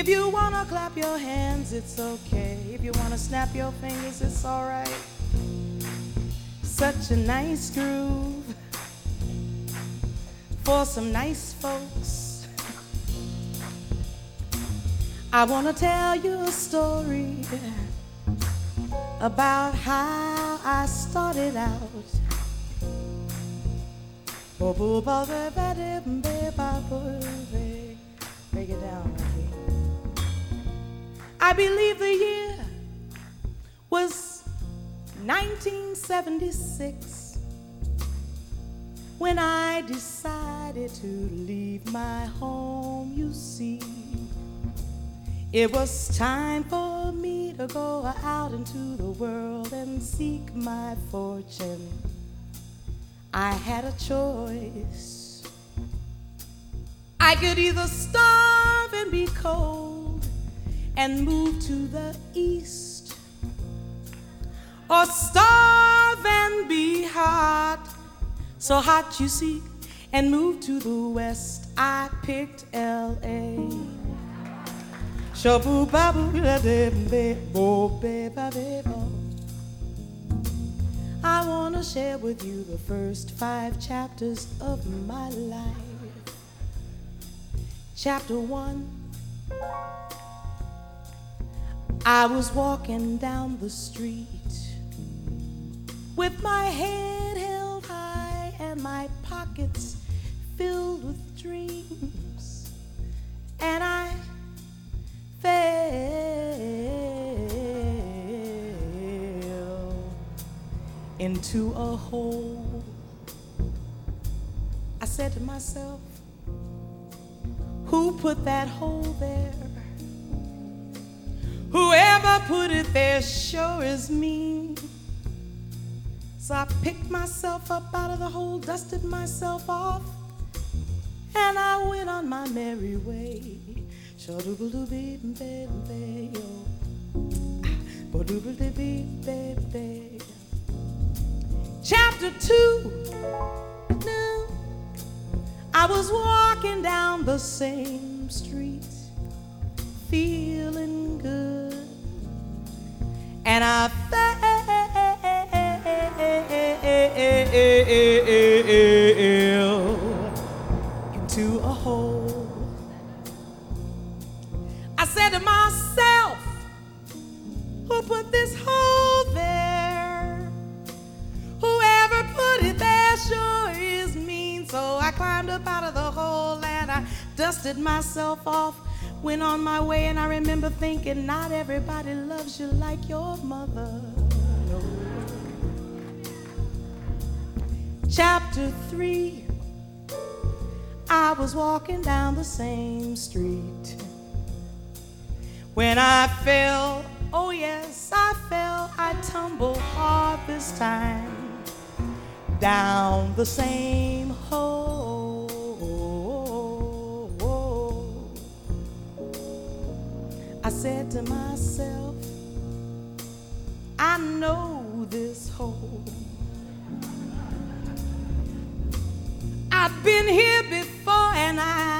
If you wanna clap your hands, it's okay. If you wanna snap your fingers, it's alright. Such a nice groove for some nice folks. I wanna tell you a story about how I started out. Break it down, okay? I believe the year was 1976 when I decided to leave my home, you see. It was time for me to go out into the world and seek my fortune. I had a choice. I could either starve and be cold and move to the east, or starve and be hot, so hot you see, and move to the west. I picked L.A. I want to share with you the first 5 chapters of my life. Chapter 1. I was walking down the street with my head held high and my pockets filled with dreams, and I fell into a hole. I said to myself, who put that hole there? Whoever put it there sure is mean. So I picked myself up out of the hole, dusted myself off, and I went on my merry way. Chapter 2. Now, I was walking down the same street, feeling good, and I fell into a hole. I said to myself, who put this hole there? Whoever put it there sure is mean. So I climbed up out of the hole and I dusted myself off, went on my way, and I remember thinking, not everybody loves you like your mother. No. Chapter 3. I was walking down the same street when I fell. Oh yes, I fell. I tumbled hard this time down the same hole. I said to myself, I know this hole. I've been here before and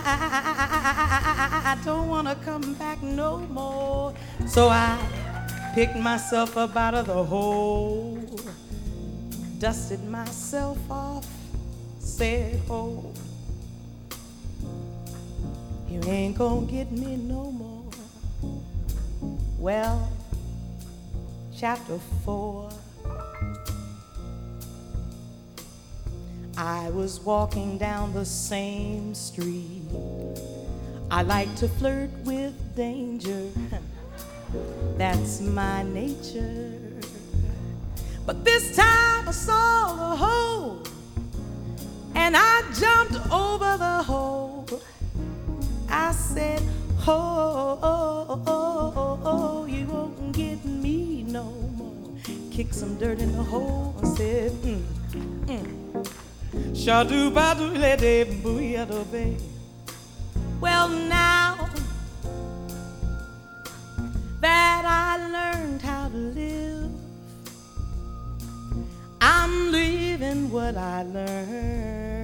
I don't want to come back no more. So I picked myself up out of the hole, dusted myself off, said, oh, you ain't gonna get me no more. Well, chapter 4. I was walking down the same street. I like to flirt with danger. That's my nature. But this time I saw the hole and I jumped over the hole. I said, oh, oh, oh, oh, oh, you won't get me no more. Kicked some dirt in the hole and said, well, now that I learned how to live, I'm living what I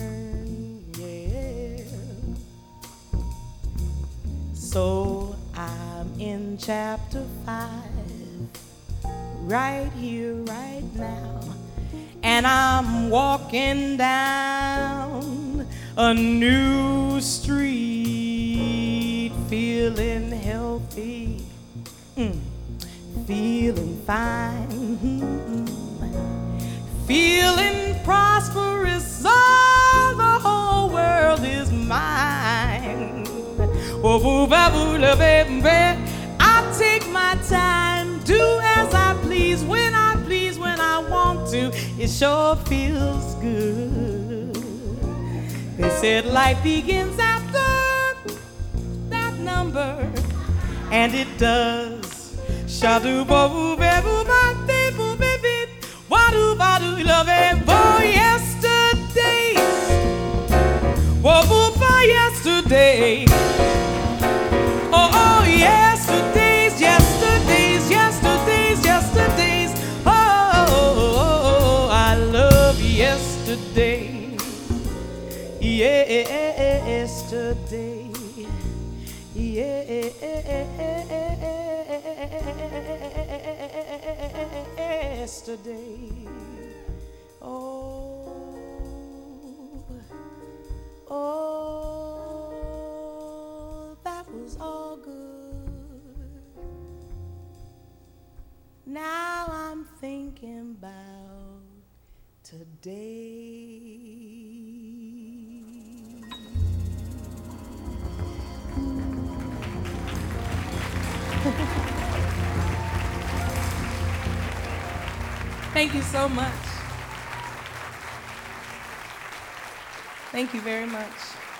learned, yeah. So I in chapter 5, right here, right now. And I'm walking down a new street, feeling healthy, feeling fine, feeling prosperous. Oh, the whole world is mine. I take my time, do as I please, when I want to. It sure feels good. They said life begins after that number, and it does. Shadu babu babu bate bu baby, wadu wadu love it for yesterdays, wabu for yesterday. Oh, oh, yesterdays, yesterdays, yesterdays, yesterdays. Oh, I love yesterday. Yesterday. Yesterday. Oh, oh, that was all good. Now I'm thinking about today. Thank you so much. Thank you very much.